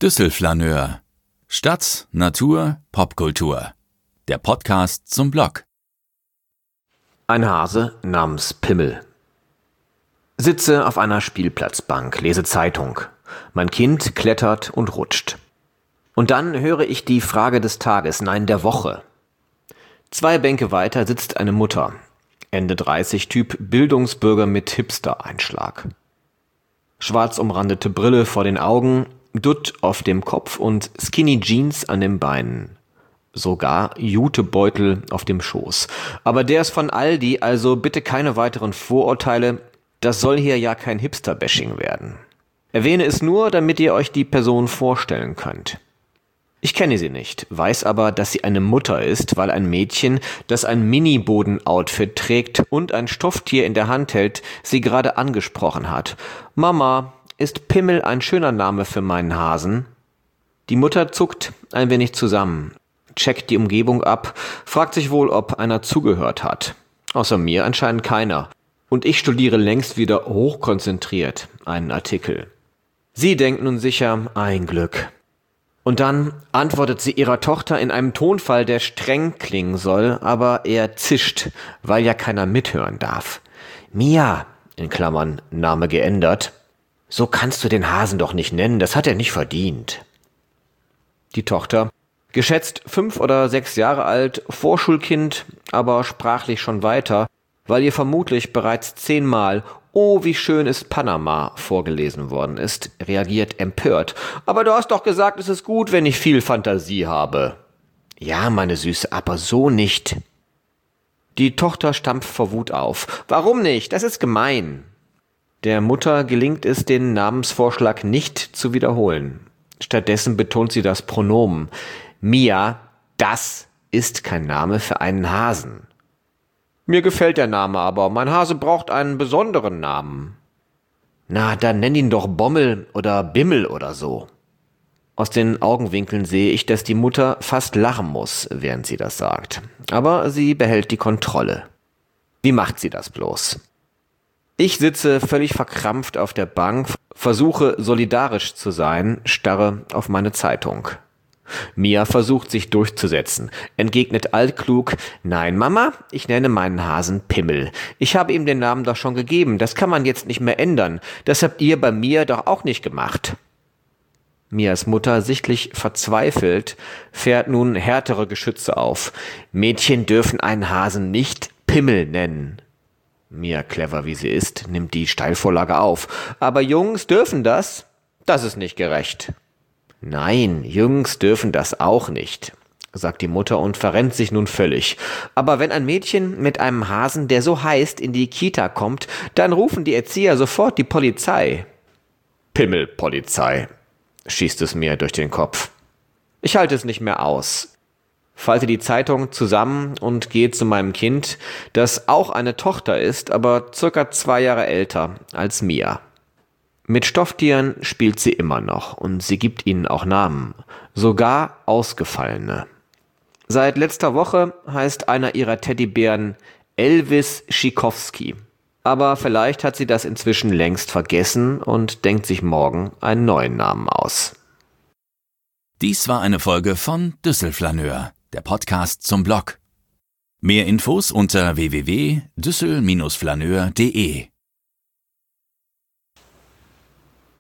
Düsselflaneur. Stadt, Natur, Popkultur. Der Podcast zum Blog. Ein Hase namens Pimmel. Sitze auf einer Spielplatzbank, lese Zeitung. Mein Kind klettert und rutscht. Und dann höre ich die Frage des Tages, nein, der Woche. 2 Bänke weiter sitzt eine Mutter. Ende 30, Typ Bildungsbürger mit Hipster-Einschlag. Schwarz umrandete Brille vor den Augen, Dutt auf dem Kopf und Skinny Jeans an den Beinen. Sogar Jutebeutel auf dem Schoß. Aber der ist von Aldi, also bitte keine weiteren Vorurteile. Das soll hier ja kein Hipster-Bashing werden. Erwähne es nur, damit ihr euch die Person vorstellen könnt. Ich kenne sie nicht, weiß aber, dass sie eine Mutter ist, weil ein Mädchen, das ein Mini-Boden-Outfit trägt und ein Stofftier in der Hand hält, sie gerade angesprochen hat. Mama, ist Pimmel ein schöner Name für meinen Hasen? Die Mutter zuckt ein wenig zusammen, checkt die Umgebung ab, fragt sich wohl, ob einer zugehört hat. Außer mir anscheinend keiner. Und ich studiere längst wieder hochkonzentriert einen Artikel. Sie denkt nun sicher, ein Glück. Und dann antwortet sie ihrer Tochter in einem Tonfall, der streng klingen soll, aber er zischt, weil ja keiner mithören darf. Mia, in Klammern, Name geändert. So kannst du den Hasen doch nicht nennen, das hat er nicht verdient. Die Tochter, geschätzt 5 oder 6 Jahre alt, Vorschulkind, aber sprachlich schon weiter, weil ihr vermutlich bereits 10-mal »Oh, wie schön ist Panama« vorgelesen worden ist, reagiert empört. »Aber du hast doch gesagt, es ist gut, wenn ich viel Fantasie habe.« »Ja, meine Süße, aber so nicht.« Die Tochter stampft vor Wut auf. »Warum nicht? Das ist gemein.« Der Mutter gelingt es, den Namensvorschlag nicht zu wiederholen. Stattdessen betont sie das Pronomen. »Mia, das ist kein Name für einen Hasen.« »Mir gefällt der Name aber. Mein Hase braucht einen besonderen Namen.« »Na, dann nenn ihn doch Bommel oder Bimmel oder so.« Aus den Augenwinkeln sehe ich, dass die Mutter fast lachen muss, während sie das sagt. Aber sie behält die Kontrolle. Wie macht sie das bloß? Ich sitze völlig verkrampft auf der Bank, versuche solidarisch zu sein, starre auf meine Zeitung. Mia versucht sich durchzusetzen, entgegnet altklug, »Nein, Mama, ich nenne meinen Hasen Pimmel. Ich habe ihm den Namen doch schon gegeben, das kann man jetzt nicht mehr ändern. Das habt ihr bei mir doch auch nicht gemacht.« Mias Mutter, sichtlich verzweifelt, fährt nun härtere Geschütze auf. »Mädchen dürfen einen Hasen nicht Pimmel nennen.« Mia, clever wie sie ist, nimmt die Steilvorlage auf. »Aber Jungs dürfen das? Das ist nicht gerecht.« »Nein, Jungs dürfen das auch nicht«, sagt die Mutter und verrennt sich nun völlig. »Aber wenn ein Mädchen mit einem Hasen, der so heißt, in die Kita kommt, dann rufen die Erzieher sofort die Polizei.« »Pimmelpolizei«, schießt es mir durch den Kopf. Ich halte es nicht mehr aus. Falte die Zeitung zusammen und gehe zu meinem Kind, das auch eine Tochter ist, aber circa 2 Jahre älter als Mia. Mit Stofftieren spielt sie immer noch und sie gibt ihnen auch Namen, sogar ausgefallene. Seit letzter Woche heißt einer ihrer Teddybären Elvis Schikowski. Aber vielleicht hat sie das inzwischen längst vergessen und denkt sich morgen einen neuen Namen aus. Dies war eine Folge von Düsselflaneur, der Podcast zum Blog. Mehr Infos unter www.düssel-flaneur.de